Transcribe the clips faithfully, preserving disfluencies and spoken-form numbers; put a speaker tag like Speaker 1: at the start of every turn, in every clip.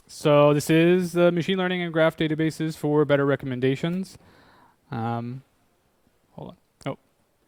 Speaker 1: So this is the machine learning and graph databases for better recommendations. Um, hold on.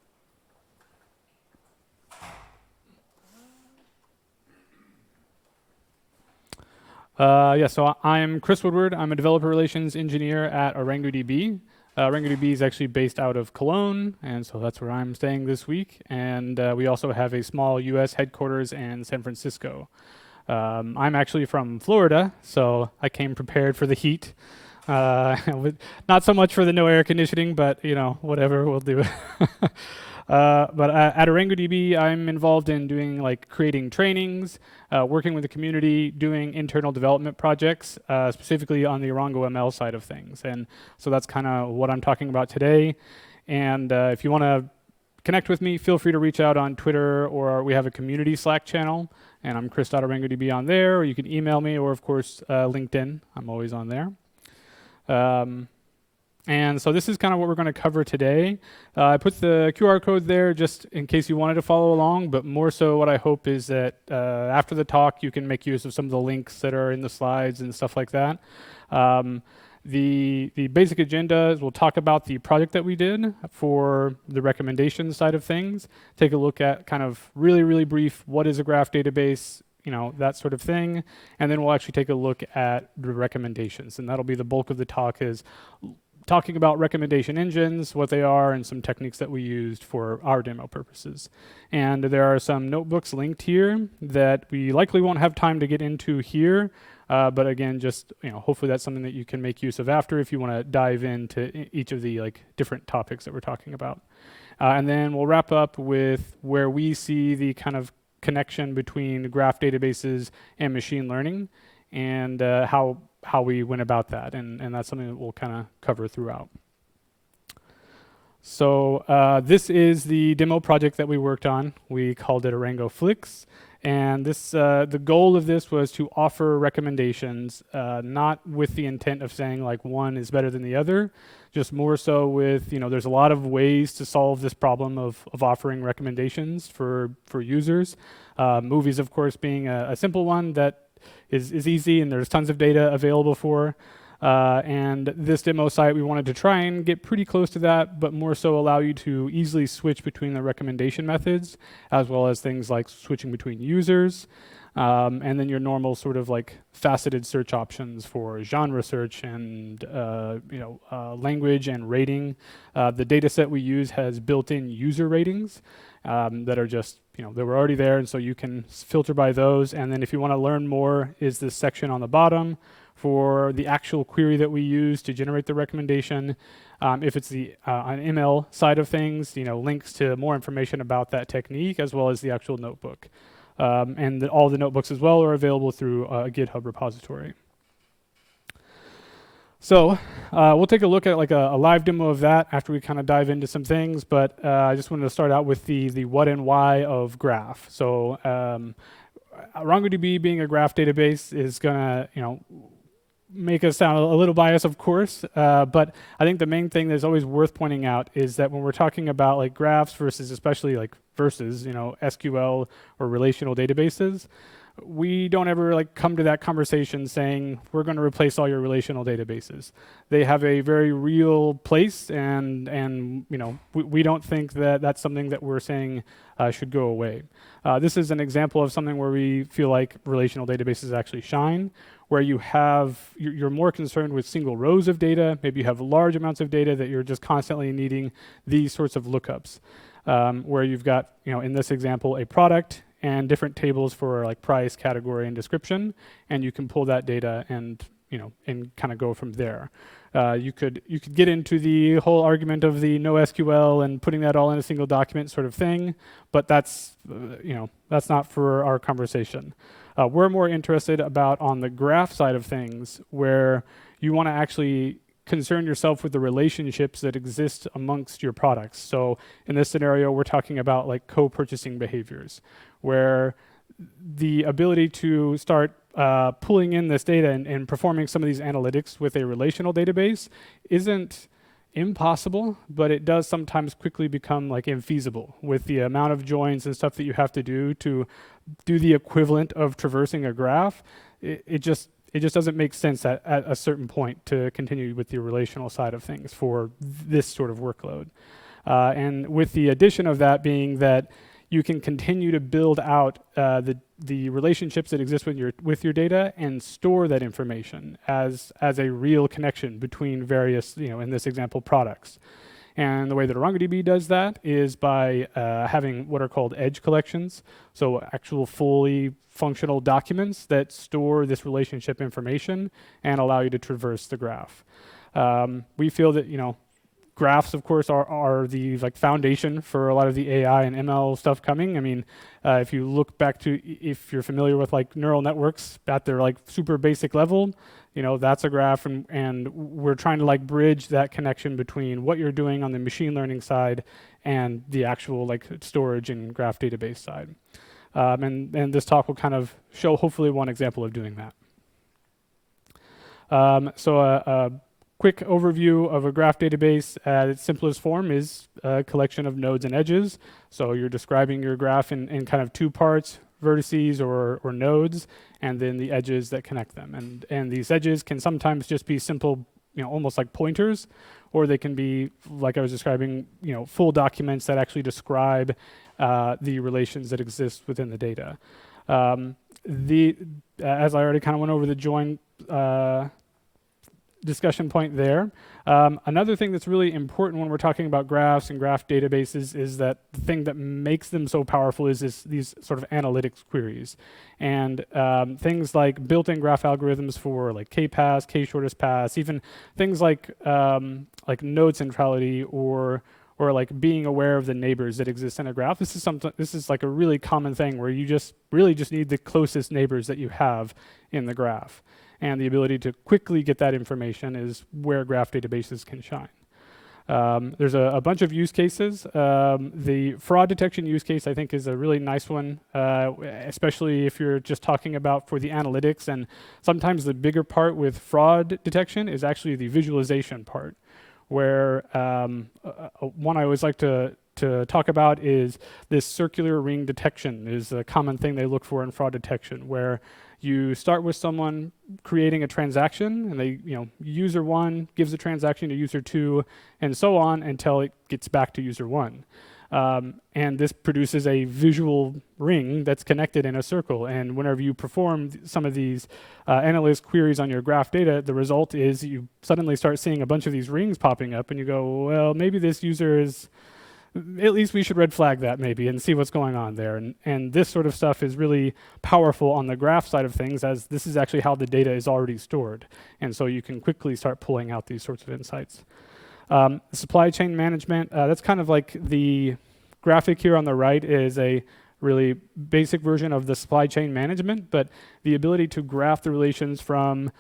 Speaker 1: Oh. Uh, yeah, so I'm Chris Woodward. I'm a developer relations engineer at OrangoDB. Uh, OrangoDB is actually based out of Cologne, and so that's where I'm staying this week. And uh, we also have a small U S headquarters in San Francisco. Um, I'm actually from Florida, so I came prepared for the heat. Uh, not so much for the no air conditioning, but you know, whatever, we'll do. uh, but uh, at OrangoDB, I'm involved in doing like creating trainings, uh, working with the community, doing internal development projects, uh, specifically on the Orango M L side of things. And so that's kind of what I'm talking about today. And uh, if you want to connect with me, feel free to reach out on Twitter, or we have a community Slack channel, and I'm chris.orangodb on there, or you can email me, or of course, uh, LinkedIn. I'm always on there. Um, and so this is kind of what we're going to cover today. Uh, I put the Q R code there just in case you wanted to follow along, but more so what I hope is that uh, after the talk, you can make use of some of the links that are in the slides and stuff like that. Um, The, the basic agenda is we'll talk about the project that we did for the recommendation side of things, take a look at kind of really, really brief, what is a graph database, you know, that sort of thing. And then we'll actually take a look at the recommendations. And that'll be the bulk of the talk, is talking about recommendation engines, what they are, and some techniques that we used for our demo purposes. And there are some notebooks linked here that we likely won't have time to get into here. Uh, but again, just, you know, hopefully that's something that you can make use of after if you want to dive into I- each of the like different topics that we're talking about. Uh, and then we'll wrap up with where we see the kind of connection between graph databases and machine learning, and uh, how how we went about that. And, and that's something that we'll kind of cover throughout. So uh, this is the demo project that we worked on. We called it Orango Flix. And this, uh, the goal of this was to offer recommendations, uh, not with the intent of saying like one is better than the other, just more so with, you know, there's a lot of ways to solve this problem of, of offering recommendations for, for users. Uh, movies, of course, being a, a simple one that is, is easy and there's tons of data available for. Uh, and this demo site, we wanted to try and get pretty close to that, but more so allow you to easily switch between the recommendation methods, as well as things like switching between users, um, and then your normal sort of like faceted search options for genre search and uh, you know uh, language and rating. Uh, the data set we use has built-in user ratings um, that are just, you know, they were already there, and so you can filter by those. And then if you want to learn more, is this section on the bottom for the actual query that we use to generate the recommendation. Um, if it's the uh, on M L side of things, you know, links to more information about that technique, as well as the actual notebook. Um, and the, all the notebooks as well are available through uh, a GitHub repository. So uh, we'll take a look at like a, a live demo of that after we kind of dive into some things, but uh, I just wanted to start out with the, the what and why of graph. So um, OrangoDB being a graph database is gonna, you know, make us sound a little biased, of course, uh, but I think the main thing that's always worth pointing out is that when we're talking about like graphs versus, especially like versus, you know, S Q L or relational databases, we don't ever like come to that conversation saying we're going to replace all your relational databases. They have a very real place, and and you know we, we don't think that that's something that we're saying uh, should go away. Uh, this is an example of something where we feel like relational databases actually shine, where you have you're, you're more concerned with single rows of data. Maybe you have large amounts of data that you're just constantly needing these sorts of lookups, um, where you've got, you know, in this example, a product and different tables for like price, category, and description, and you can pull that data and, you know, and kind of go from there. Uh, you could you could get into the whole argument of the no S Q L and putting that all in a single document sort of thing, but that's uh, you know that's not for our conversation. Uh, we're more interested about on the graph side of things, where you want to actually concern yourself with the relationships that exist amongst your products. So in this scenario, we're talking about like co-purchasing behaviors, where the ability to start uh, pulling in this data and, and performing some of these analytics with a relational database isn't impossible, but it does sometimes quickly become like infeasible with the amount of joins and stuff that you have to do to do the equivalent of traversing a graph. It, it just it just doesn't make sense at, at a certain point to continue with the relational side of things for this sort of workload. Uh, and with the addition of that being that you can continue to build out uh, the the relationships that exist with your with your data and store that information as as a real connection between various, you know, in this example, products. And the way that OrangoDB does that is by uh, having what are called edge collections, so actual fully functional documents that store this relationship information and allow you to traverse the graph. Um, we feel that, you know, graphs, of course, are, are the like foundation for a lot of the A I and M L stuff coming. I mean, uh, if you look back to, if you're familiar with like neural networks at their like super basic level, you know, that's a graph, and, and we're trying to like bridge that connection between what you're doing on the machine learning side and the actual like storage and graph database side. Um, and, and this talk will kind of show hopefully one example of doing that. Um, so a, a quick overview of a graph database at its simplest form is a collection of nodes and edges. So you're describing your graph in, in kind of two parts, vertices or, or nodes, and then the edges that connect them. And, and these edges can sometimes just be simple, you know, almost like pointers, or they can be, like I was describing, you know, full documents that actually describe uh, the relations that exist within the data. Um, the, as I already kind of went over the join uh, discussion point there. Um, another thing that's really important when we're talking about graphs and graph databases is that the thing that makes them so powerful is this, these sort of analytics queries. And um, things like built-in graph algorithms for like k-pass, k-shortest pass, even things like um, like node centrality or or like being aware of the neighbors that exist in a graph. This is something. This is like a really common thing where you just really just need the closest neighbors that you have in the graph. And the ability to quickly get that information is where graph databases can shine. Um, there's a, a bunch of use cases. Um, the fraud detection use case, I think, is a really nice one, uh, especially if you're just talking about for the analytics. And sometimes the bigger part with fraud detection is actually the visualization part, where um, uh, one I always like to to talk about is this circular ring detection is a common thing they look for in fraud detection, where you start with someone creating a transaction, and they, you know, user one gives the transaction to user two, and so on until it gets back to user one. Um, and this produces a visual ring that's connected in a circle. And whenever you perform th- some of these uh, analytics queries on your graph data, the result is you suddenly start seeing a bunch of these rings popping up, and you go, well, maybe this user is, at least we should red flag that maybe and see what's going on there. And, and this sort of stuff is really powerful on the graph side of things, as this is actually how the data is already stored. And so you can quickly start pulling out these sorts of insights. Um, supply chain management, uh, that's kind of like the graphic here on the right is a really basic version of the supply chain management, but the ability to graph the relations from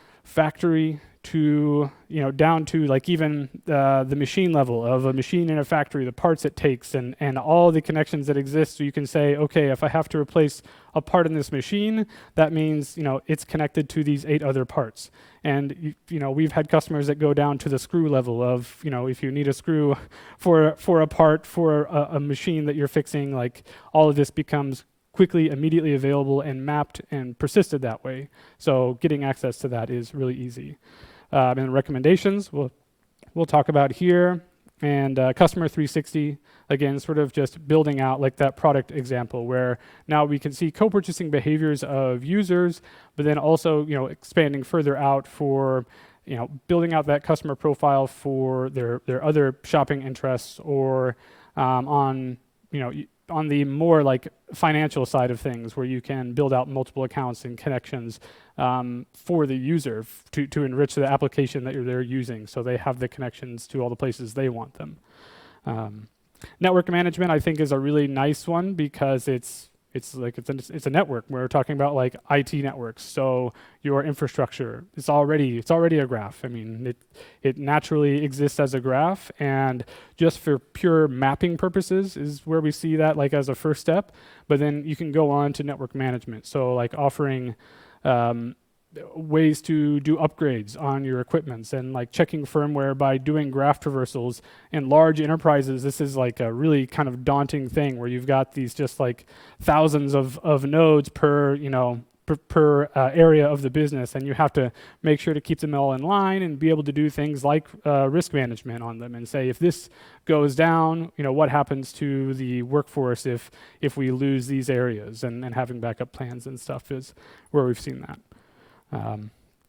Speaker 1: factory to, you know, down to like even uh, the machine level of a machine in a factory, the parts it takes, and, and all the connections that exist. So you can say, okay, if I have to replace a part in this machine, that means, you know, it's connected to these eight other parts. And, you, you know, we've had customers that go down to the screw level of, you know, if you need a screw for, for a part for a, a machine that you're fixing, like all of this becomes quickly, immediately available and mapped and persisted that way. So getting access to that is really easy. Um, and recommendations, we'll, we'll talk about here. And uh, Customer three sixty, again, sort of just building out like that product example where now we can see co-purchasing behaviors of users, but then also, you know, expanding further out for, you know, building out that customer profile for their, their other shopping interests, or um, on, you know, on the more like financial side of things, where you can build out multiple accounts and connections um, for the user f- to, to enrich the application that you're, they're using, so they have the connections to all the places they want them. Um, network management, I think, is a really nice one because it's it's like it's a, it's a network. We're talking about like I T networks, so your infrastructure it's already it's already a graph. I mean, it it naturally exists as a graph, and just for pure mapping purposes is where we see that like as a first step. But then you can go on to network management, so like offering um, ways to do upgrades on your equipments, and like checking firmware by doing graph traversals. In large enterprises, this is like a really kind of daunting thing where you've got these just like thousands of, of nodes per, you know, per, per uh, area of the business, and you have to make sure to keep them all in line and be able to do things like uh, risk management on them and say, if this goes down, you know, what happens to the workforce if if we lose these areas, and, and having backup plans and stuff is where we've seen that. Um,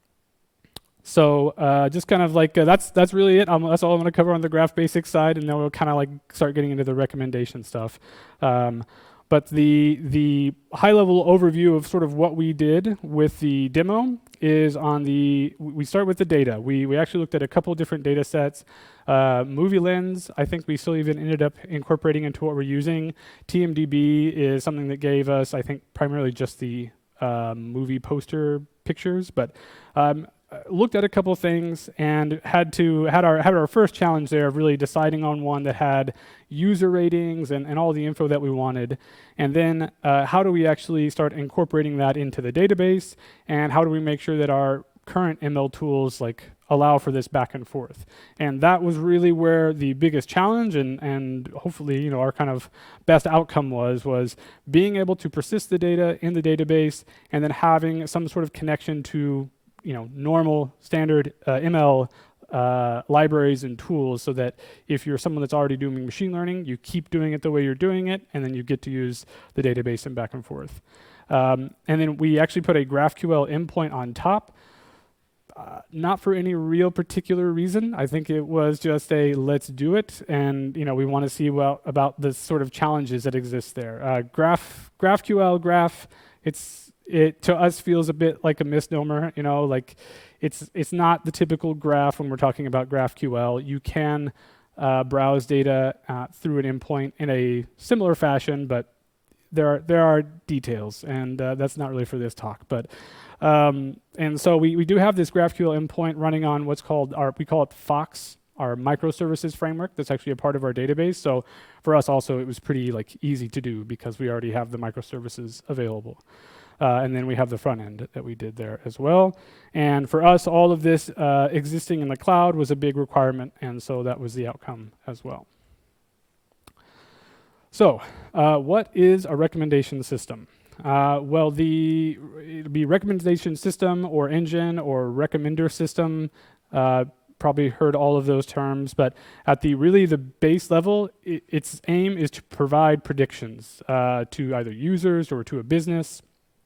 Speaker 1: So uh, just kind of like, uh, that's that's really it. Um, that's all I'm going to cover on the Graph Basics side, and then we'll kind of like start getting into the recommendation stuff. Um, but the the high-level overview of sort of what we did with the demo is on the, we start with the data. We we actually looked at a couple different data sets. Uh, Movie Lens, I think we still even ended up incorporating into what we're using. T M D B is something that gave us, I think, primarily just the um, movie poster pictures, but um, looked at a couple things and had to had our had our first challenge there of really deciding on one that had user ratings and, and all the info that we wanted, and then uh, how do we actually start incorporating that into the database, and how do we make sure that our current M L tools like allow for this back and forth. And that was really where the biggest challenge and and hopefully, you know, our kind of best outcome was was being able to persist the data in the database and then having some sort of connection to, you know, normal standard uh, M L uh, libraries and tools, so that if you're someone that's already doing machine learning, you keep doing it the way you're doing it, and then you get to use the database and back and forth. Um, and then we actually put a GraphQL endpoint on top, uh, not for any real particular reason. I think it was just a let's do it, and you know, we want to see well about the sort of challenges that exist there. Uh, Graph GraphQL Graph, it's it to us feels a bit like a misnomer, you know, like it's it's not the typical graph when we're talking about GraphQL. You can uh, browse data uh, through an endpoint in a similar fashion, but there are there are details, and uh, that's not really for this talk. But um, and so we we do have this GraphQL endpoint running on what's called our, we call it Fox, our microservices framework. That's actually a part of our database. So for us also, it was pretty like easy to do because we already have the microservices available. Uh, and then we have the front end that we did there as well. And for us, all of this uh, existing in the cloud was a big requirement, and so that was the outcome as well. So uh, what is a recommendation system? Uh, well, the it'd be recommendation system or engine or recommender system. Uh, probably heard all of those terms, but at the really the base level, it, its aim is to provide predictions uh, to either users or to a business.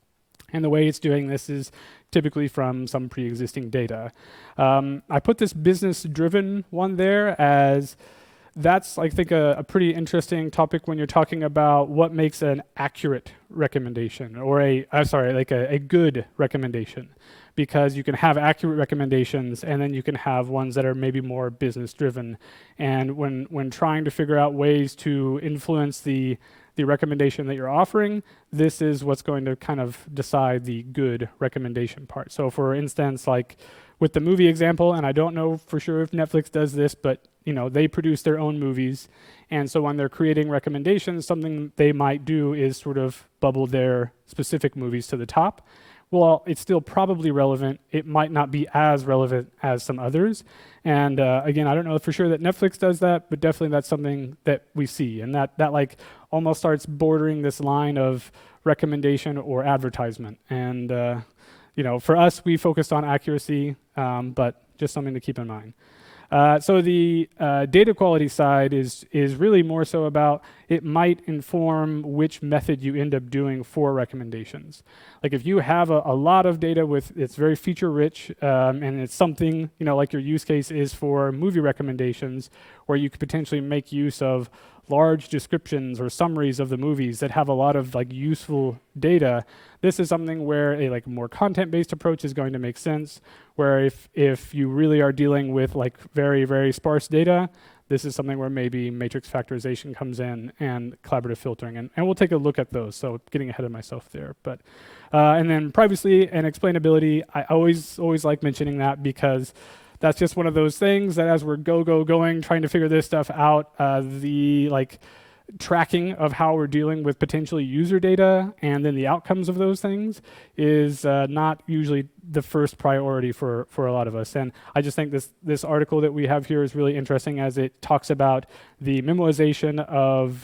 Speaker 1: And the way it's doing this is typically from some pre-existing data. Um, I put this business-driven one there as that's, I think, a, a pretty interesting topic when you're talking about what makes an accurate recommendation, or a, I'm sorry, like a, a good recommendation. Because you can have accurate recommendations, and then you can have ones that are maybe more business-driven. And when when trying to figure out ways to influence the the recommendation that you're offering, this is what's going to kind of decide the good recommendation part. So for instance, like with the movie example, and I don't know for sure if Netflix does this, but you know, they produce their own movies. And so when they're creating recommendations, something they might do is sort of bubble their specific movies to the top. Well, it's still probably relevant. It might not be as relevant as some others. And uh, again, I don't know for sure that Netflix does that, but definitely that's something that we see. And that, that like almost starts bordering this line of recommendation or advertisement. And uh, you know, for us, we focused on accuracy, um, but just something to keep in mind. Uh, so the uh, data quality side is is really more so about it might inform which method you end up doing for recommendations. Like if you have a, a lot of data with it's very feature rich um, and it's something, you know, like your use case is for movie recommendations, where you could potentially make use of large descriptions or summaries of the movies that have a lot of like useful data. This is something where a like more content-based approach is going to make sense, where if if you really are dealing with like very, very sparse data, this is something where maybe matrix factorization comes in and collaborative filtering, and, and we'll take a look at those, so getting ahead of myself there. But uh, and then privacy and explainability, I always, always like mentioning that because that's just one of those things that as we're go, go, going, trying to figure this stuff out, uh, the like tracking of how we're dealing with potentially user data and then the outcomes of those things is uh, not usually the first priority for, for a lot of us. And I just think this, this article that we have here is really interesting as it talks about the memoization of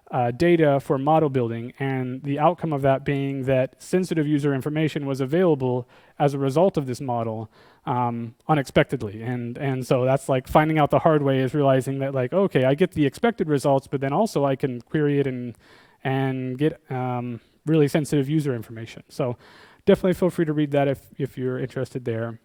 Speaker 1: uh, data for model building, and the outcome of that being that sensitive user information was available as a result of this model um, unexpectedly. And, and so that's like finding out the hard way, is realizing that like, okay, I get the expected results, but then also I can query it and, and get um, really sensitive user information. So definitely feel free to read that if, if you're interested there.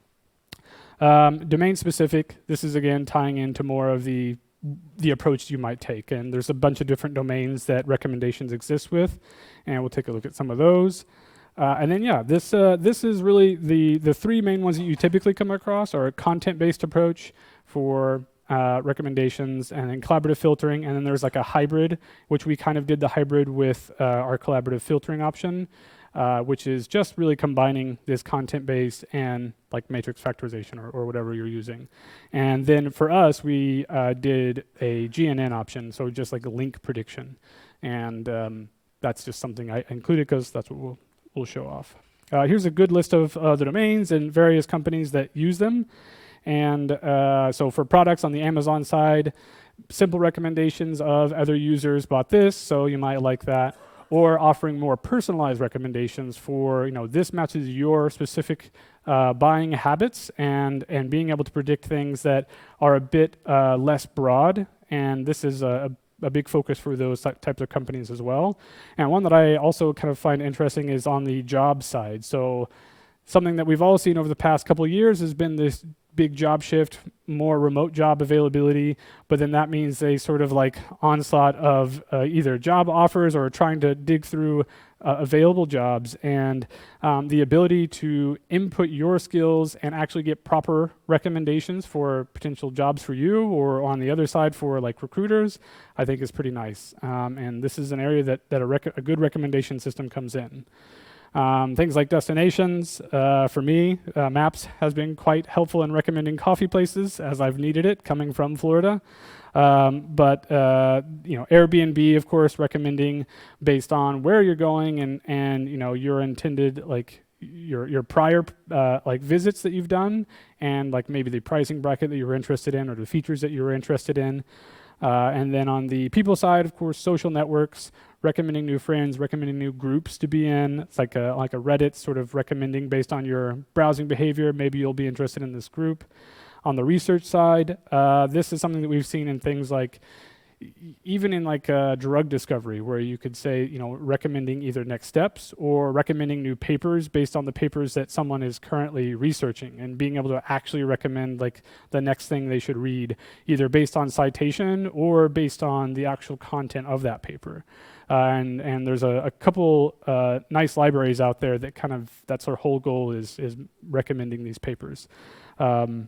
Speaker 1: Um, domain specific, this is again tying into more of the the approach you might take. And there's a bunch of different domains that recommendations exist with, and we'll take a look at some of those. Uh, and then yeah, this uh, this is really the, the three main ones that you typically come across are a content-based approach for uh, recommendations, and then collaborative filtering, and then there's like a hybrid, which we kind of did the hybrid with uh, our collaborative filtering option. Uh, which is just really combining this content-based and like matrix factorization or, or whatever you're using. And then for us, we uh, did a G N N option, so just like a link prediction. And um, that's just something I included because that's what we'll, we'll show off. Uh, here's a good list of uh, the domains and various companies that use them. And uh, so for products on the Amazon side, simple recommendations of other users bought this, so you might like that. Or offering more personalized recommendations for, you know, this matches your specific uh, buying habits, and, and being able to predict things that are a bit uh, less broad. And this is a, a big focus for those types of companies as well. And one that I also kind of find interesting is on the job side. So something that we've all seen over the past couple of years has been this big job shift, more remote job availability, but then that means a sort of like onslaught of uh, either job offers or trying to dig through uh, available jobs, and um, the ability to input your skills and actually get proper recommendations for potential jobs for you, or on the other side for like recruiters, I think is pretty nice. Um, and this is an area that, that a, rec- a good recommendation system comes in. Um, things like destinations, uh, for me, uh, Maps has been quite helpful in recommending coffee places as I've needed it coming from Florida. Um, but uh, you know, Airbnb, of course, recommending based on where you're going and and you know your intended like your your prior uh, like visits that you've done, and like maybe the pricing bracket that you were interested in or the features that you were interested in. Uh, and then on the people side, of course, social networks, recommending new friends, recommending new groups to be in. It's like a like a Reddit sort of recommending based on your browsing behavior. Maybe you'll be interested in this group. On the research side, uh, this is something that we've seen in things like, even in like uh, drug discovery, where you could say, you know, recommending either next steps or recommending new papers based on the papers that someone is currently researching, and being able to actually recommend like the next thing they should read, either based on citation or based on the actual content of that paper. Uh, and and there's a, a couple uh, nice libraries out there that kind of, that's our whole goal, is is recommending these papers. Um,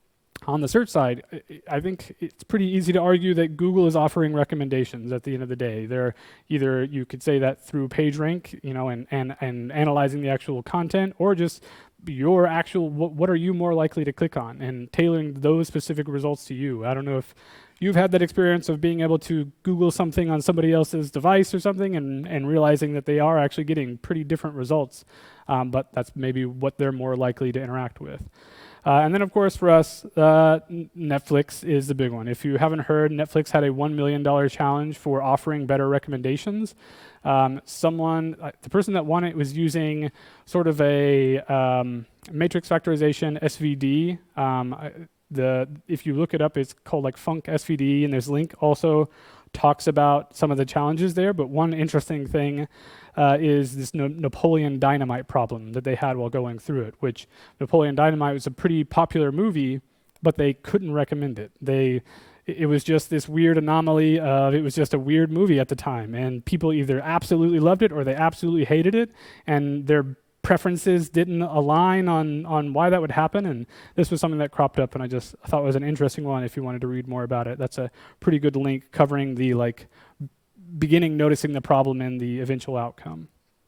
Speaker 1: On the search side, I think it's pretty easy to argue that Google is offering recommendations at the end of the day. They're either, you could say that through PageRank, you know, and, and, and analyzing the actual content, or just your actual, what, what are you more likely to click on, and tailoring those specific results to you. I don't know if you've had that experience of being able to Google something on somebody else's device or something, and, and realizing that they are actually getting pretty different results, um, but that's maybe what they're more likely to interact with. Uh, and then, of course, for us, uh, Netflix is the big one. If you haven't heard, Netflix had a one million dollars challenge for offering better recommendations. Um, someone, uh, the person that won it was using sort of a um, matrix factorization S V D. Um, the if you look it up, it's called like Funk S V D, and there's a link also talks about some of the challenges there. But one interesting thing uh, is this no- Napoleon Dynamite problem that they had while going through it, which Napoleon Dynamite was a pretty popular movie, but they couldn't recommend it. They, it was just this weird anomaly of, it was just a weird movie at the time, and people either absolutely loved it or they absolutely hated it, and their preferences didn't align on, on why that would happen. And this was something that cropped up, and I just thought was an interesting one if you wanted to read more about it. That's a pretty good link covering the like beginning, noticing the problem, and the eventual outcome.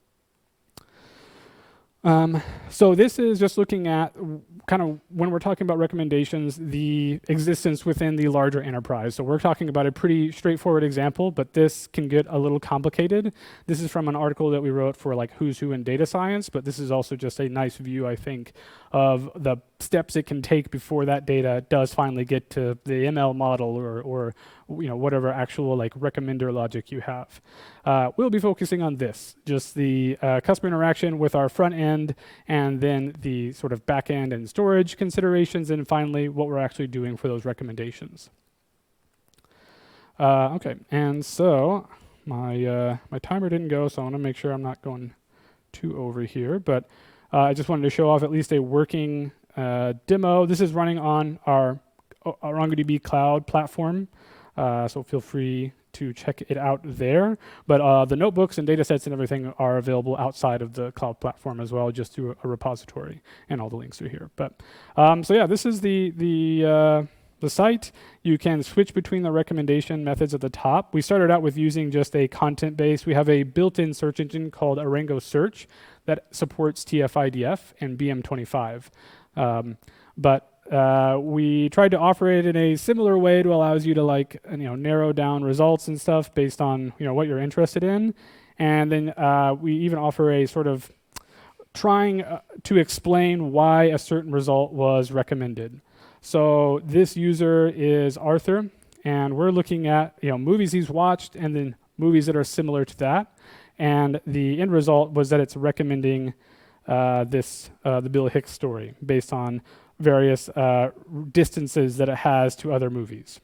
Speaker 1: Um, so this is just looking at kind of, when we're talking about recommendations, the existence within the larger enterprise. So we're talking about a pretty straightforward example, but this can get a little complicated. This is from an article that we wrote for like Who's Who in Data Science, but this is also just a nice view, I think, of the steps it can take before that data does finally get to the M L model or, or you know, whatever actual like recommender logic you have. Uh, we'll be focusing on this, just the uh, customer interaction with our front end, and then the sort of back end and storage considerations, and finally what we're actually doing for those recommendations. Uh, okay, and so my uh, my timer didn't go, so I want to make sure I'm not going too over here, but uh, I just wanted to show off at least a working uh, demo. This is running on our OrangoDB cloud platform, uh, so feel free to check it out there. But uh, the notebooks and data sets and everything are available outside of the cloud platform as well, just through a repository, and all the links are here. But um, so yeah, this is the the uh, the site. You can switch between the recommendation methods at the top. We started out with using just a content base. We have a built-in search engine called Orango Search that supports T F I D F and B M twenty-five. Um, but uh, we tried to offer it in a similar way to allow you to like you know narrow down results and stuff based on you know what you're interested in. And then uh, we even offer a sort of trying uh, to explain why a certain result was recommended. So this user is Arthur, and we're looking at you know movies he's watched and then movies that are similar to that. And the end result was that it's recommending uh, this uh, the Bill Hicks story based on various uh, distances that it has to other movies.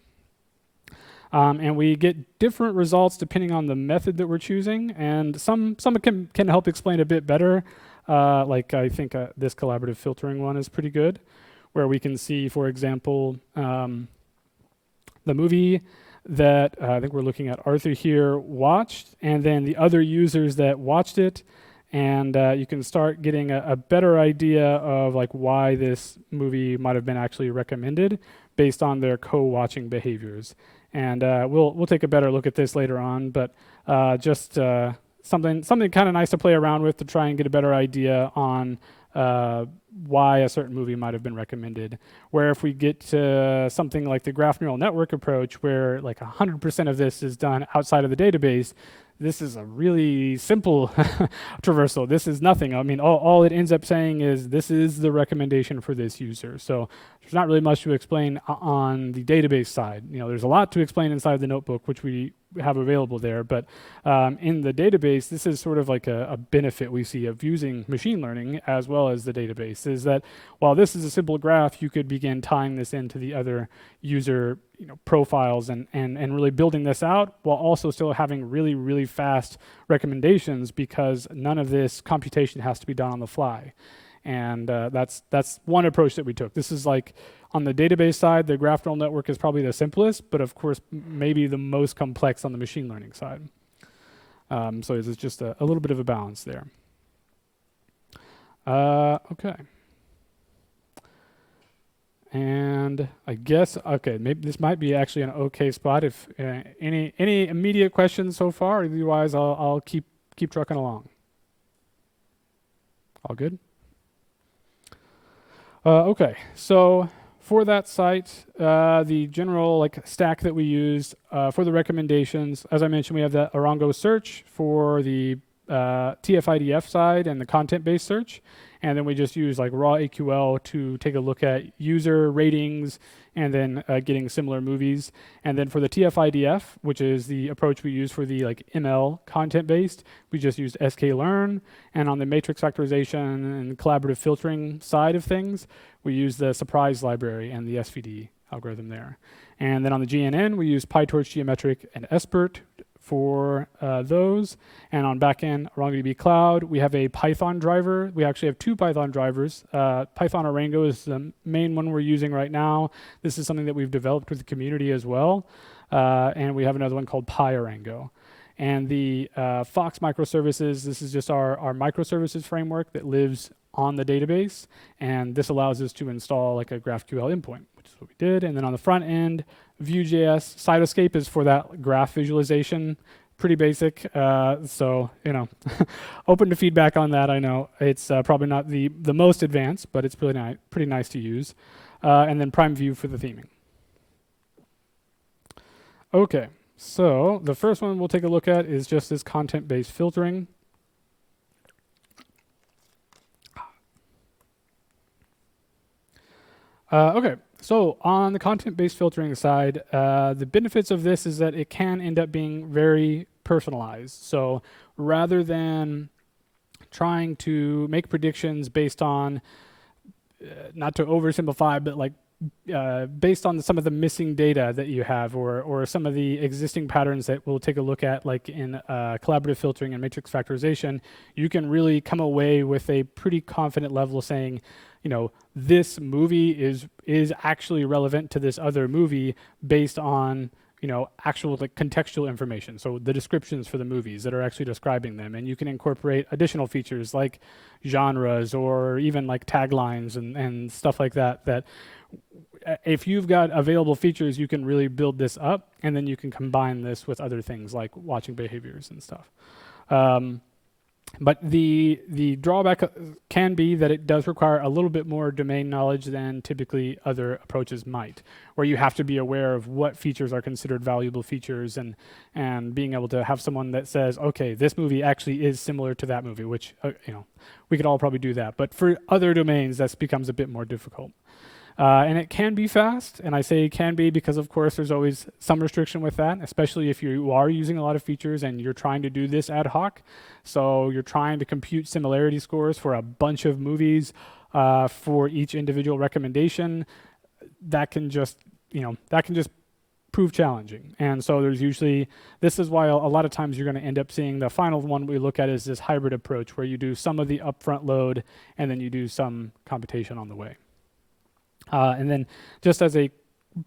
Speaker 1: Um, and we get different results depending on the method that we're choosing, and some some can can help explain a bit better. Uh, like I think uh, this collaborative filtering one is pretty good, where we can see, for example, um, the movie that uh, I think we're looking at Arthur here watched, and then the other users that watched it, and uh, you can start getting a, a better idea of like why this movie might have been actually recommended based on their co-watching behaviors. And uh, we'll we'll take a better look at this later on, but uh, just uh, something something kind of nice to play around with to try and get a better idea on uh, why a certain movie might have been recommended. Where if we get to something like the graph neural network approach, where like one hundred percent of this is done outside of the database, this is a really simple traversal. This is nothing. I mean, all, all it ends up saying is this is the recommendation for this user. So there's not really much to explain on the database side. You know, there's a lot to explain inside the notebook, which we have available there. But um, in the database, this is sort of like a, a benefit we see of using machine learning as well as the database, is that while this is a simple graph, you could begin tying this into the other user you know, profiles and, and, and really building this out while also still having really, really fast recommendations, because none of this computation has to be done on the fly. And uh, that's that's one approach that we took. This is like on the database side, the graph neural network is probably the simplest, but of course, maybe the most complex on the machine learning side. Um, so it's just a, a little bit of a balance there. Uh, okay. And I guess, okay, maybe this might be actually an okay spot. If uh, any any immediate questions so far, otherwise I'll, I'll keep keep trucking along. All good? Uh, okay, so for that site, uh, the general like stack that we use uh, for the recommendations, as I mentioned, we have the Orango search for the uh, T F I D F side and the content-based search. And then we just use like raw A Q L to take a look at user ratings and then uh, getting similar movies. And then for the T F I D F, which is the approach we use for the like M L content-based, we just used sklearn. And on the matrix factorization and collaborative filtering side of things, we use the surprise library and the S V D algorithm there. And then on the G N N, we use PyTorch Geometric and Espert for uh, those. And on backend OrangoDB Cloud, we have a Python driver. We actually have two Python drivers. Uh, Python Orango is the main one we're using right now. This is something that we've developed with the community as well. Uh, and we have another one called PyOrango. And the uh, Fox microservices, this is just our, our microservices framework that lives on the database. And this allows us to install like a GraphQL endpoint, which is what we did. And then on the front end, Vue.js, Cytoscape is for that graph visualization. Pretty basic, uh, so you know, open to feedback on that. I know it's uh, probably not the the most advanced, but it's pretty nice, pretty nice to use. Uh, and then PrimeView for the theming. Okay, so the first one we'll take a look at is just this content-based filtering. Uh, okay, so on the content-based filtering side, uh, the benefits of this is that it can end up being very personalized. So rather than trying to make predictions based on, uh, not to oversimplify, but like uh, based on some of the missing data that you have, or or some of the existing patterns that we'll take a look at, like in uh, collaborative filtering and matrix factorization, you can really come away with a pretty confident level saying, you know, this movie is is actually relevant to this other movie based on, you know, actual like contextual information. So the descriptions for the movies that are actually describing them, and you can incorporate additional features like genres or even like taglines and and stuff like that. That if you've got available features, you can really build this up, and then you can combine this with other things like watching behaviors and stuff. Um, but the the drawback can be that it does require a little bit more domain knowledge than typically other approaches might, where you have to be aware of what features are considered valuable features, and and being able to have someone that says, okay, this movie actually is similar to that movie, which uh, you know, we could all probably do that. But for other domains, that becomes a bit more difficult. Uh, and it can be fast, and I say it can be because, of course, there's always some restriction with that, especially if you are using a lot of features and you're trying to do this ad hoc. So you're trying to compute similarity scores for a bunch of movies uh, for each individual recommendation. That can just, you know, that can just prove challenging. And so there's usually, this is why a lot of times you're going to end up seeing the final one we look at is this hybrid approach, where you do some of the upfront load and then you do some computation on the way. Uh, and then just as a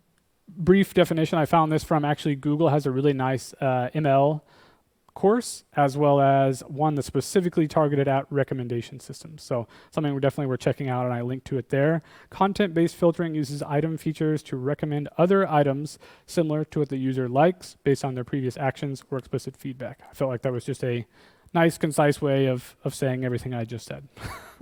Speaker 1: brief definition, I found this from actually Google has a really nice uh, M L course, as well as one that's specifically targeted at recommendation systems. So something we're definitely we're checking out, and I linked to it there. Content-based filtering uses item features to recommend other items similar to what the user likes based on their previous actions or explicit feedback. I felt like that was just a nice, concise way of, of saying everything I just said.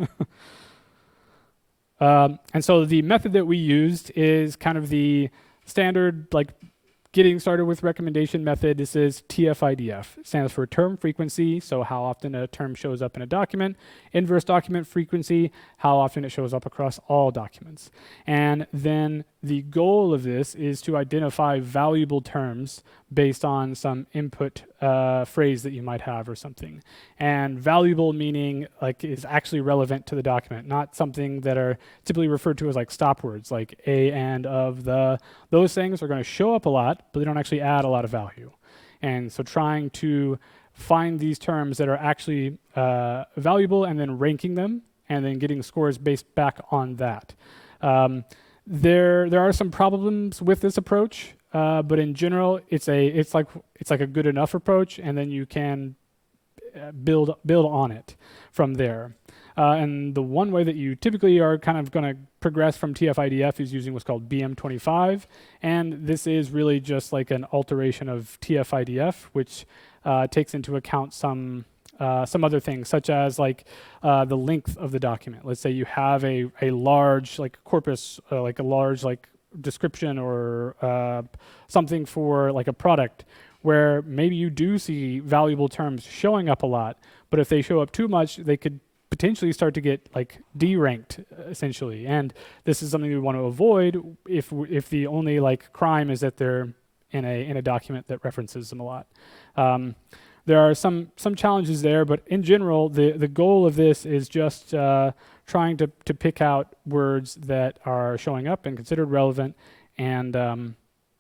Speaker 1: Um, and so the method that we used is kind of the standard, like getting started with recommendation method. This is T F I D F. It stands for term frequency, so how often a term shows up in a document. Inverse document frequency, how often it shows up across all documents. And then the goal of this is to identify valuable terms based on some input uh, phrase that you might have or something. And valuable meaning like is actually relevant to the document, not something that are typically referred to as like stop words, like a, and, of, the. Those things are going to show up a lot, but they don't actually add a lot of value. And so trying to find these terms that are actually uh, valuable and then ranking them and then getting scores based back on that. Um, there, there are some problems with this approach, uh, but in general, it's a, it's like, it's like a good enough approach, and then you can uh, build, build on it from there. Uh, and the one way that you typically are kind of going to progress from T F I D F is using what's called B M twenty-five. And this is really just like an alteration of T F I D F, which uh, takes into account some uh, some other things, such as like uh, the length of the document. Let's say you have a, a large like corpus, uh, like a large like description or uh, something for like a product, where maybe you do see valuable terms showing up a lot, but if they show up too much, they could potentially start to get like D-ranked essentially. And this is something we want to avoid if if the only like crime is that they're in a in a document that references them a lot. Um, there are some some challenges there, but in general, the the goal of this is just uh, trying to to pick out words that are showing up and considered relevant, and um,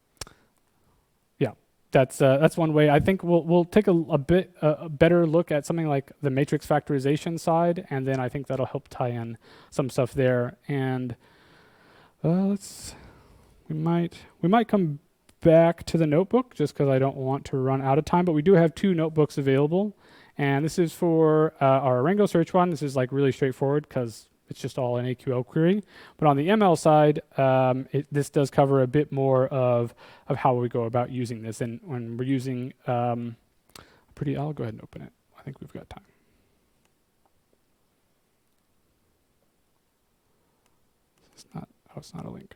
Speaker 1: That's uh, that's one way. I think we'll we'll take a, a bit uh, a better look at something like the matrix factorization side, and then I think that'll help tie in some stuff there. And uh, let's we might we might come back to the notebook just because I don't want to run out of time. But we do have two notebooks available, and this is for uh, our Rango search one. This is like really straightforward because it's just all an A Q L query. But on the M L side, um, it, this does cover a bit more of, of how we go about using this. And when we're using um, pretty, I'll go ahead and open it. I think we've got time. It's not, oh, it's not a link.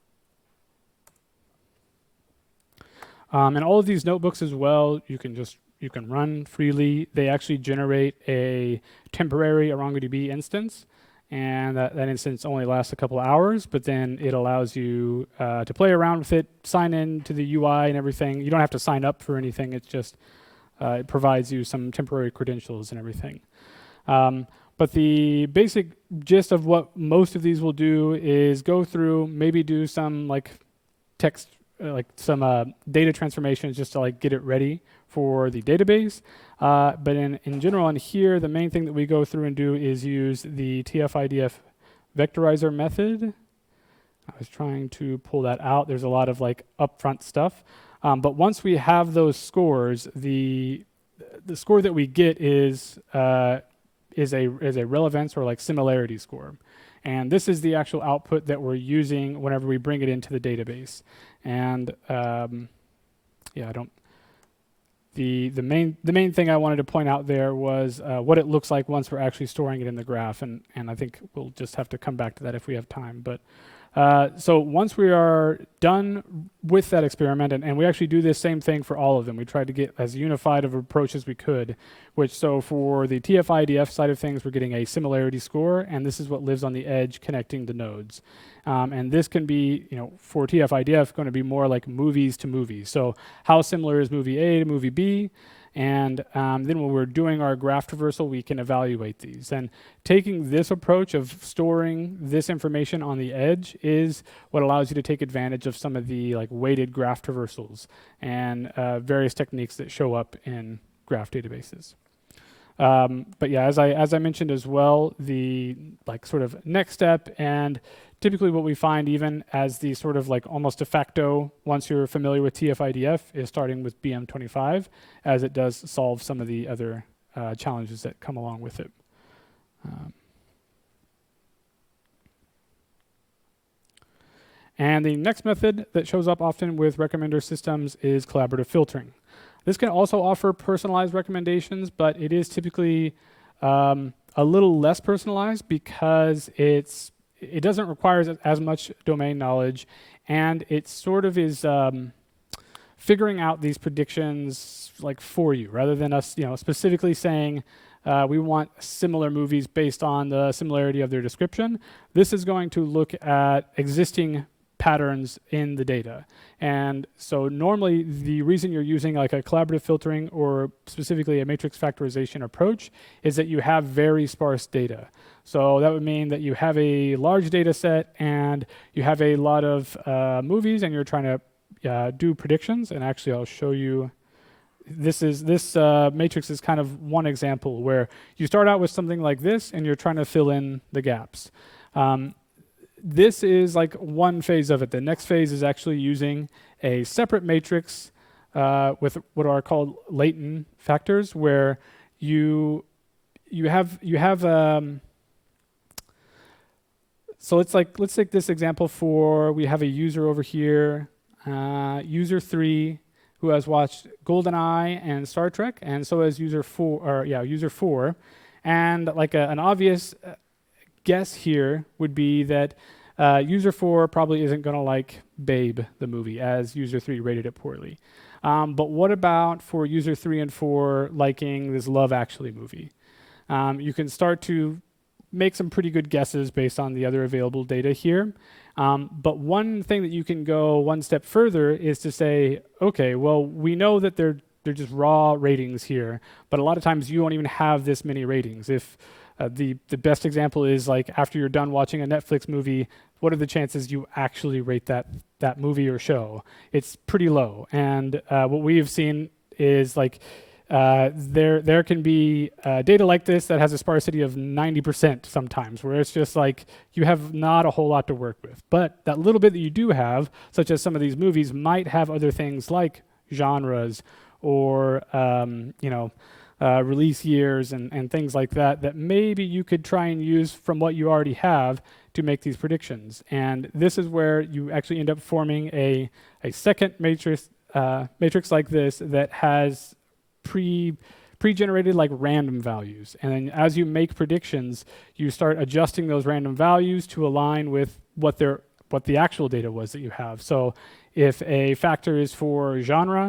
Speaker 1: Um, and all of these notebooks as well, you can just you can run freely. They actually generate a temporary OrangoDB instance, and that, that instance only lasts a couple of hours, but then it allows you uh, to play around with it, sign in to the U I and everything. You don't have to sign up for anything. It's just, uh, it provides you some temporary credentials and everything. Um, but the basic gist of what most of these will do is go through, maybe do some like text, uh, like some uh, data transformations just to like get it ready for the database. Uh, but in, in general, in here, the main thing that we go through and do is use the T F I D F vectorizer method. I was trying to pull that out. There's a lot of like upfront stuff. Um, but once we have those scores, the the score that we get is uh, is a is a relevance or like similarity score. And this is the actual output that we're using whenever we bring it into the database. And um, yeah, I don't. The, the main the main thing I wanted to point out there was uh, what it looks like once we're actually storing it in the graph, and, and I think we'll just have to come back to that if we have time. But uh, so once we are done with that experiment, and, and we actually do this same thing for all of them. We tried to get as unified of an approach as we could, which so for the T F I D F side of things, we're getting a similarity score, and this is what lives on the edge connecting the nodes. Um, and this can be, you know, for T F I D F, going to be more like movies to movies. So how similar is movie A to movie B? And um, then when we're doing our graph traversal, we can evaluate these. And taking this approach of storing this information on the edge is what allows you to take advantage of some of the like weighted graph traversals and uh, various techniques that show up in graph databases. Um, but yeah, as I as I mentioned as well, the like sort of next step, and typically what we find even as the sort of like almost de facto, once you're familiar with T F I D F, is starting with B M twenty-five, as it does solve some of the other uh, challenges that come along with it. Um, and the next method that shows up often with recommender systems is collaborative filtering. This can also offer personalized recommendations, but it is typically um, a little less personalized because it's it doesn't require as, as much domain knowledge, and it sort of is um, figuring out these predictions like for you, rather than us, you know, specifically saying uh, we want similar movies based on the similarity of their description. This is going to look at existing patterns in the data. And so normally the reason you're using like a collaborative filtering or specifically a matrix factorization approach is that you have very sparse data. So that would mean that you have a large data set and you have a lot of uh, movies and you're trying to uh, do predictions. And actually I'll show you, this is this uh, matrix is kind of one example where you start out with something like this and you're trying to fill in the gaps. Um, This is like one phase of it. The next phase is actually using a separate matrix uh, with what are called latent factors, where you you have you have. Um, so let's like let's take this example for we have a user over here, uh, user three, who has watched GoldenEye and Star Trek, and so has user four, or yeah, user four, and like a, an obvious Uh, guess here would be that uh, user four probably isn't going to like Babe, the movie, as user three rated it poorly. Um, but what about for user three and four liking this Love Actually movie? Um, you can start to make some pretty good guesses based on the other available data here. Um, but one thing that you can go one step further is to say, okay, well, we know that they're they're just raw ratings here, but a lot of times you won't even have this many ratings. If Uh, the, the best example is like after you're done watching a Netflix movie, what are the chances you actually rate that that movie or show? It's pretty low. And uh, what we have seen is like uh, there there can be uh, data like this that has a sparsity of ninety percent sometimes, where it's just like you have not a whole lot to work with. But that little bit that you do have, such as some of these movies, might have other things like genres or um, you know. Uh, release years and, and things like that, that maybe you could try and use from what you already have to make these predictions. And this is where you actually end up forming a, a second matrix uh, matrix like this that has pre, pre-generated like random values. And then as you make predictions, you start adjusting those random values to align with what they're what the actual data was that you have. So if a factor is for genre,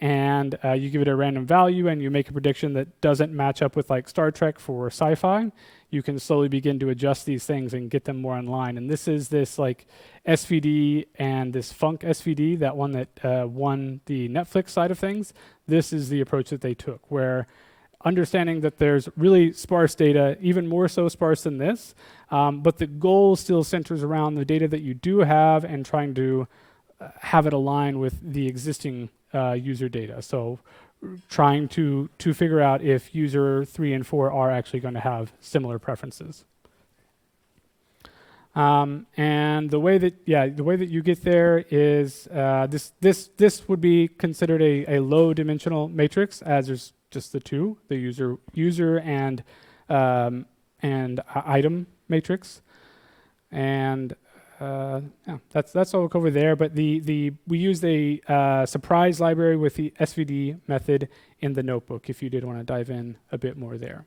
Speaker 1: and uh, you give it a random value and you make a prediction that doesn't match up with like Star Trek for sci-fi, you can slowly begin to adjust these things and get them more in line. And this is this like S V D and this Funk S V D, that one that uh, won the Netflix side of things. This is the approach that they took, where understanding that there's really sparse data, even more so sparse than this, um, but the goal still centers around the data that you do have and trying to uh, have it align with the existing uh, user data. So trying to, to figure out if user three and four are actually going to have similar preferences. Um, and the way that, yeah, the way that you get there is uh, this, this, this would be considered a, a low dimensional matrix, as there's just the two, the user user and um, and item matrix, and uh, yeah, that's that's all over there. But the the we use a uh, surprise library with the S V D method in the notebook. If you did want to dive in a bit more there.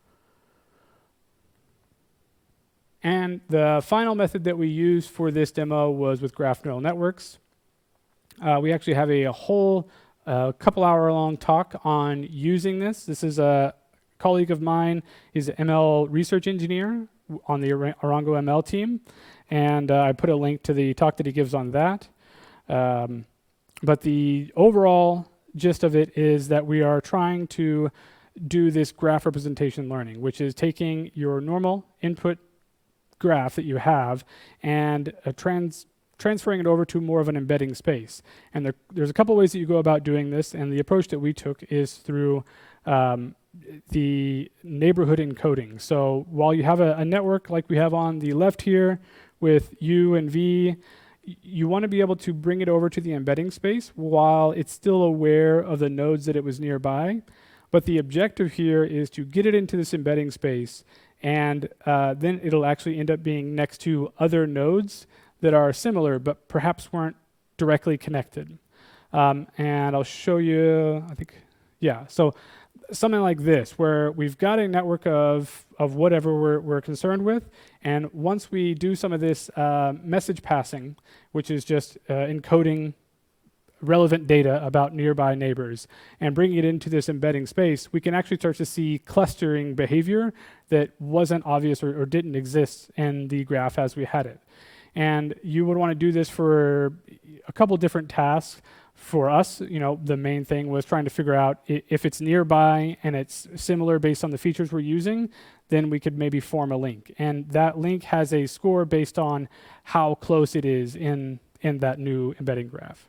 Speaker 1: And the final method that we used for this demo was with graph neural networks. Uh, we actually have a, a whole a couple hour long talk on using this. This is a colleague of mine. He's an M L research engineer on the Orongo M L team. And uh, I put a link to the talk that he gives on that. Um, but the overall gist of it is that we are trying to do this graph representation learning, which is taking your normal input graph that you have and uh, trans transferring it over to more of an embedding space. And there, there's a couple ways that you go about doing this, and the approach that we took is through um, the neighborhood encoding. So while you have a, a network like we have on the left here with U and V, you want to be able to bring it over to the embedding space while it's still aware of the nodes that it was nearby. But the objective here is to get it into this embedding space, and uh, then it'll actually end up being next to other nodes that are similar but perhaps weren't directly connected. Um, and I'll show you, I think, yeah, so something like this, where we've got a network of, of whatever we're, we're concerned with, and once we do some of this uh, message passing, which is just uh, encoding relevant data about nearby neighbors and bringing it into this embedding space, we can actually start to see clustering behavior that wasn't obvious or, or didn't exist in the graph as we had it. And you would want to do this for a couple different tasks. For us, you know, the main thing was trying to figure out if it's nearby and it's similar based on the features we're using, then we could maybe form a link. And that link has a score based on how close it is in, in that new embedding graph.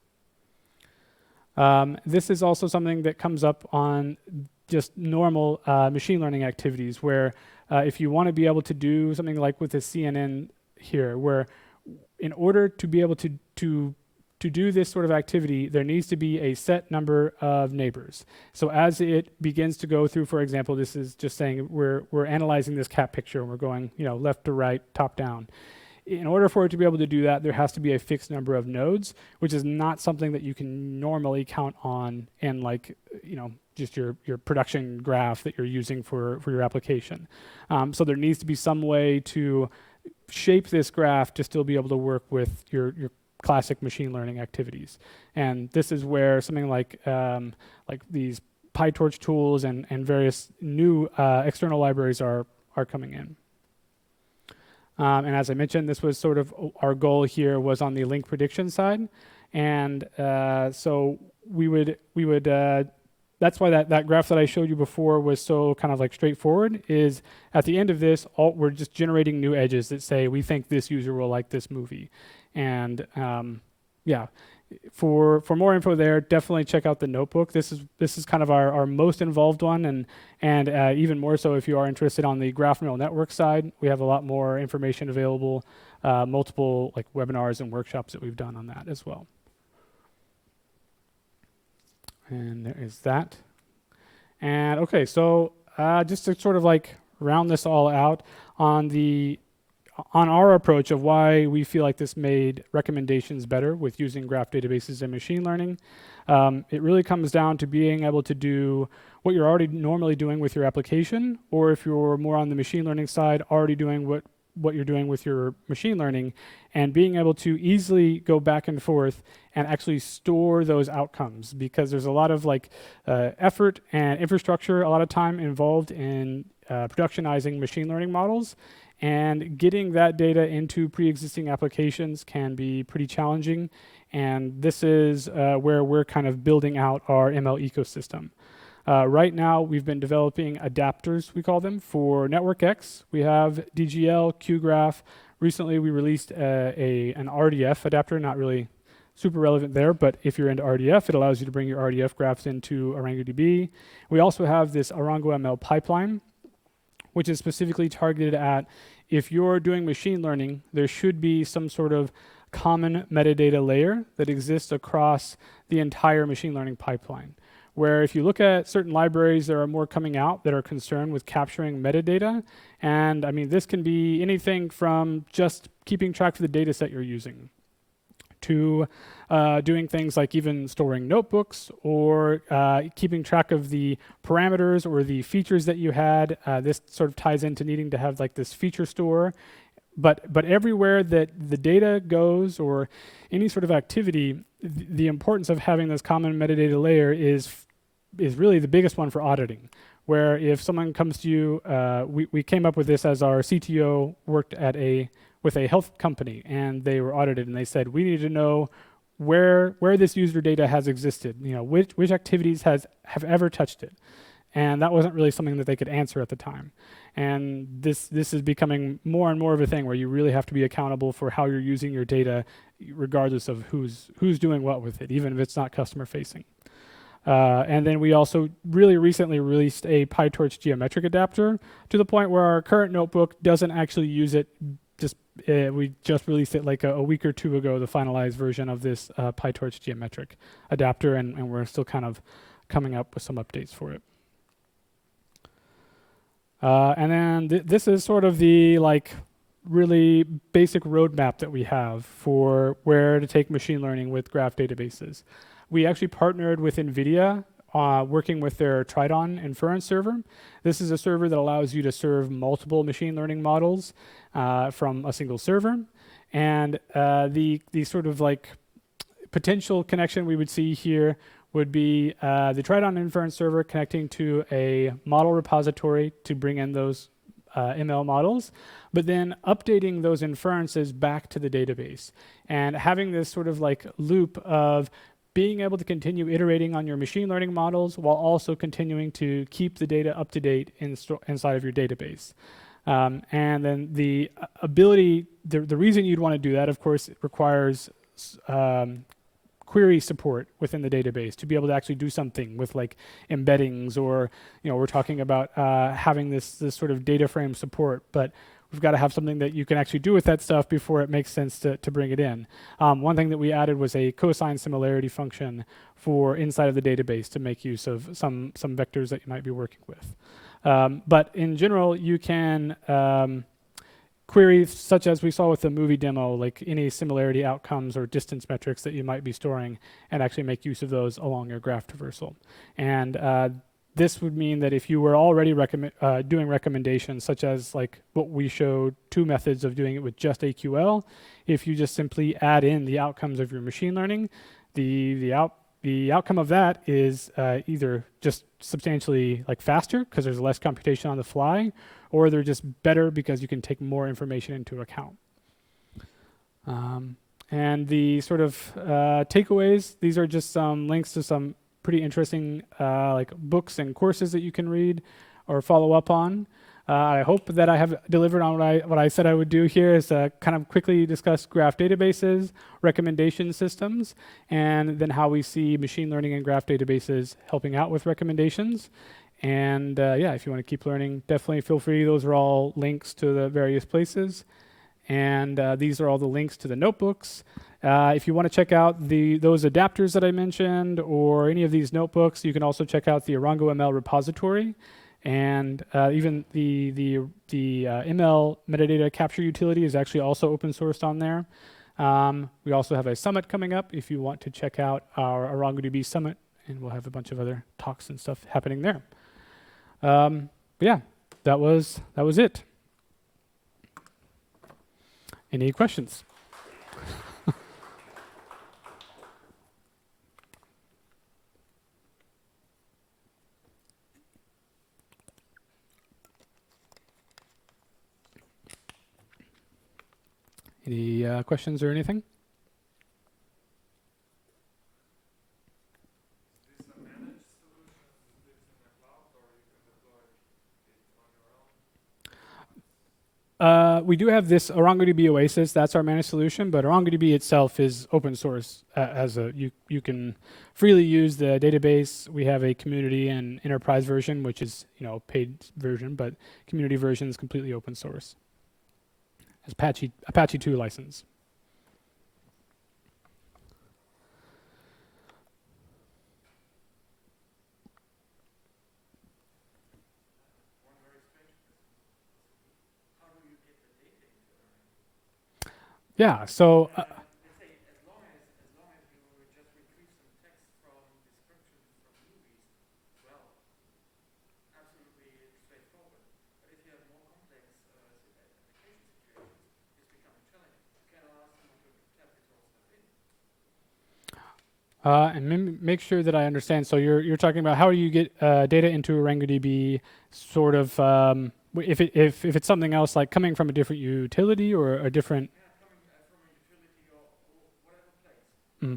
Speaker 1: Um, this is also something that comes up on just normal uh, machine learning activities, where uh, if you want to be able to do something like with the C N N here, where in order to be able to, to, to do this sort of activity, there needs to be a set number of neighbors. So as it begins to go through, for example, this is just saying we're, we're analyzing this cat picture and we're going, you know, left to right, top down. In order for it to be able to do that, there has to be a fixed number of nodes, which is not something that you can normally count on in, like, you know, just your, your production graph that you're using for, for your application. Um, so there needs to be some way to shape this graph to still be able to work with your, your classic machine learning activities. And this is where something like, um, like these PyTorch tools and, and various new uh, external libraries are, are coming in. Um, and as I mentioned, this was sort of our goal here was on the link prediction side. And uh, so we would, we would uh, that's why that, that graph that I showed you before was so kind of like straightforward, is at the end of this, all, we're just generating new edges that say, we think this user will like this movie. And um, yeah, for for more info there, definitely check out the notebook. This is this is kind of our, our most involved one, and and uh, even more so if you are interested on the graph neural network side. We have a lot more information available, uh, multiple like webinars and workshops that we've done on that as well. And there is that. And okay, so uh, just to sort of like round this all out on the on our approach of why we feel like this made recommendations better with using graph databases and machine learning. Um, it really comes down to being able to do what you're already normally doing with your application, or if you're more on the machine learning side, already doing what what you're doing with your machine learning, and being able to easily go back and forth and actually store those outcomes, because there's a lot of like uh, effort and infrastructure, a lot of time involved in uh, productionizing machine learning models, and getting that data into pre-existing applications can be pretty challenging. And this is uh, where we're kind of building out our M L ecosystem. Uh, right now, we've been developing adapters, we call them, for NetworkX. We have D G L, QGraph. Recently, we released a, a, an R D F adapter, not really super relevant there, but if you're into R D F, it allows you to bring your R D F graphs into OrangoDB. We also have this OrangoML pipeline, which is specifically targeted at if you're doing machine learning, there should be some sort of common metadata layer that exists across the entire machine learning pipeline. Where if you look at certain libraries, there are more coming out that are concerned with capturing metadata. And I mean, this can be anything from just keeping track of the data set you're using to uh, doing things like even storing notebooks or uh, keeping track of the parameters or the features that you had. Uh, this sort of ties into needing to have like this feature store. But, but everywhere that the data goes or any sort of activity, th the importance of having this common metadata layer is, is really the biggest one for auditing. Where if someone comes to you, uh, we, we came up with this as our C T O worked at a, with a health company, and they were audited, and they said, we need to know where, where this user data has existed, you know, which, which activities has, have ever touched it. And that wasn't really something that they could answer at the time. And this this is becoming more and more of a thing where you really have to be accountable for how you're using your data, regardless of who's who's doing what with it, even if it's not customer facing. Uh, and then we also really recently released a PyTorch geometric adapter to the point where our current notebook doesn't actually use it. Just uh, we just released it like a, a week or two ago, the finalized version of this uh, PyTorch geometric adapter, and, and we're still kind of coming up with some updates for it. Uh, and then th this is sort of the like really basic roadmap that we have for where to take machine learning with graph databases. We actually partnered with NVIDIA, uh, working with their Triton inference server. This is a server that allows you to serve multiple machine learning models uh, from a single server. And uh, the, the sort of like potential connection we would see here would be uh, the Triton inference server connecting to a model repository to bring in those uh, M L models, but then updating those inferences back to the database and having this sort of like loop of being able to continue iterating on your machine learning models while also continuing to keep the data up to date in inside of your database. Um, and then the ability, the, the reason you'd want to do that, of course, it requires um, query support within the database to be able to actually do something with like embeddings, or you know, we're talking about uh, having this this sort of data frame support, but we've got to have something that you can actually do with that stuff before it makes sense to, to bring it in. Um, one thing that we added was a cosine similarity function for inside of the database to make use of some some vectors that you might be working with. Um, but in general, you can um, queries such as we saw with the movie demo, like any similarity outcomes or distance metrics that you might be storing, and actually make use of those along your graph traversal. And uh, this would mean that if you were already recommend, uh, doing recommendations, such as like what we showed, two methods of doing it with just A Q L, if you just simply add in the outcomes of your machine learning, the, the, out, the outcome of that is uh, either just substantially like faster because there's less computation on the fly, or they're just better because you can take more information into account. Um, and the sort of uh, takeaways, these are just some links to some pretty interesting uh, like books and courses that you can read or follow up on. Uh, I hope that I have delivered on what I, what I said I would do here, is uh, kind of quickly discuss graph databases, recommendation systems, and then how we see machine learning and graph databases helping out with recommendations. And uh, yeah, if you want to keep learning, definitely feel free. Those are all links to the various places. And uh, these are all the links to the notebooks. Uh, if you want to check out the those adapters that I mentioned or any of these notebooks, you can also check out the OrangoML repository. And uh, even the, the, the uh, M L metadata capture utility is actually also open sourced on there. Um, we also have a summit coming up if you want to check out our OrangoDB summit, and we'll have a bunch of other talks and stuff happening there. Um, but yeah, that was, that was it. Any questions? Any uh, questions or anything? Uh, we do have this ArongoDB Oasis. That's our managed solution, but ArongoDB itself is open source. Uh, as a you you can freely use the database. We have a community and enterprise version, which is you know paid version, but community version is completely open source. It's Apache Apache two license. Yeah. So. Uh, Uh, and m- make sure that I understand. So you're you're talking about how do you get uh, data into ArongoDB, sort of um, w- if it if if it's something else like coming from a different utility or a different. Mm.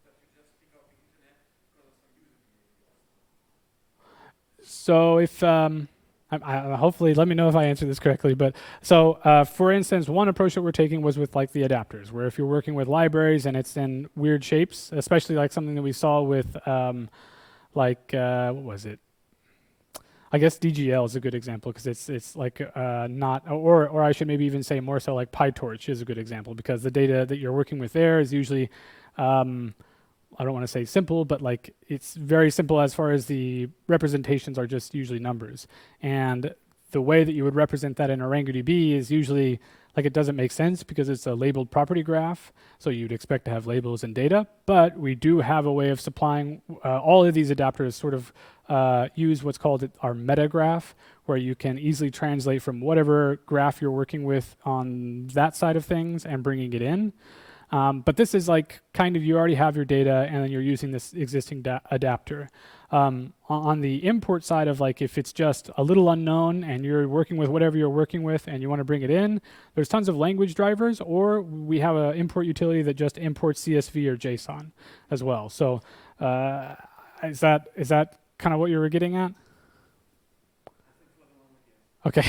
Speaker 1: So if um, I, I, hopefully let me know if I answer this correctly. But so uh, for instance, one approach that we're taking was with like the adapters, where if you're working with libraries and it's in weird shapes, especially like something that we saw with um, like uh, what was it? I guess D G L is a good example because it's it's like uh, not, or or I should maybe even say more so like PyTorch is a good example because the data that you're working with there is usually, um, I don't want to say simple, but like it's very simple as far as the representations are just usually numbers. And the way that you would represent that in ArongoDB is usually like it doesn't make sense because it's a labeled property graph. So you'd expect to have labels and data, but we do have a way of supplying uh, all of these adapters sort of uh, use what's called our meta graph, where you can easily translate from whatever graph you're working with on that side of things and bringing it in. Um, but this is like kind of you already have your data and then you're using this existing da- adapter. Um, on the import side of like if it's just a little unknown and you're working with whatever you're working with and you want to bring it in, there's tons of language drivers, or we have an import utility that just imports C S V or JSON as well. So uh, is that is that kind of what you were getting at? Okay.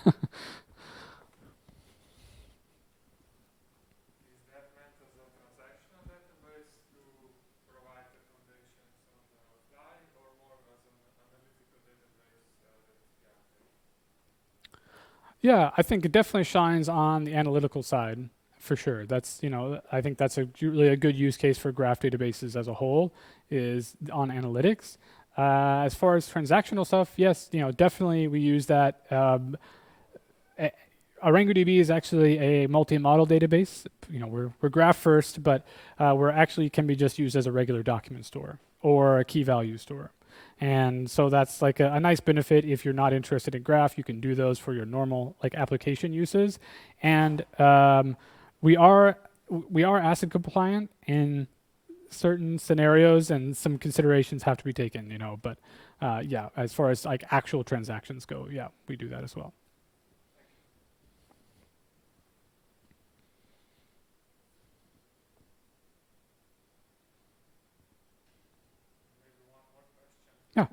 Speaker 1: Yeah, I think it definitely shines on the analytical side for sure. That's, you know, I think that's a really a good use case for graph databases as a whole is on analytics. Uh, as far as transactional stuff, yes, you know, definitely we use that. Um, a- ArongoDB is actually a multi-model database. You know, we're we're graph first, but uh, we're actually can be just used as a regular document store or a key value store. And so that's like a, a nice benefit. If you're not interested in graph, you can do those for your normal like application uses. And um, we are we are ACID compliant in certain scenarios, and some considerations have to be taken. You know, but uh, yeah, as far as like actual transactions go, yeah, we do that as well. Yeah.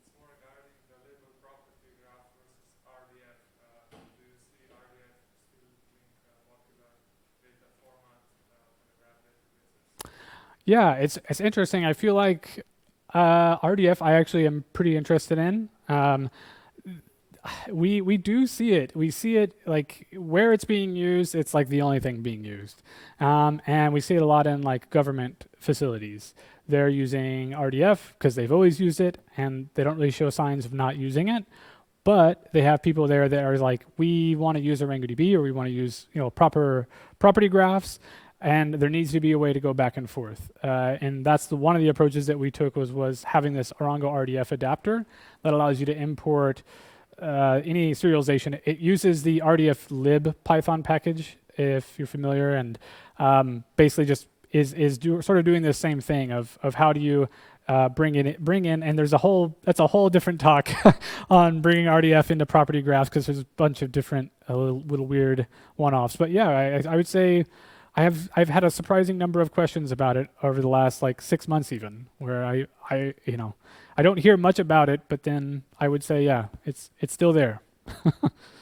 Speaker 1: Yeah, it's it's interesting. I feel like uh, R D F I actually am pretty interested in. Um, we we do see it. We see it like where it's being used. It's like the only thing being used, um, and we see it a lot in like government facilities. They're using R D F because they've always used it, and they don't really show signs of not using it. But they have people there that are like, we want to use a MongoDB or we want to use you know proper property graphs, and there needs to be a way to go back and forth. Uh, and that's the one of the approaches that we took was was having this Arango R D F adapter that allows you to import uh, any serialization. It uses the R D F lib Python package if you're familiar, and um, basically just is is do, sort of doing the same thing of of how do you uh, bring in bring in and there's a whole that's a whole different talk on bringing R D F into property graphs, because there's a bunch of different a little, little weird one-offs. But yeah, I, I would say I have I've had a surprising number of questions about it over the last like six months even, where I I you know I don't hear much about it, but then I would say yeah, it's it's still there.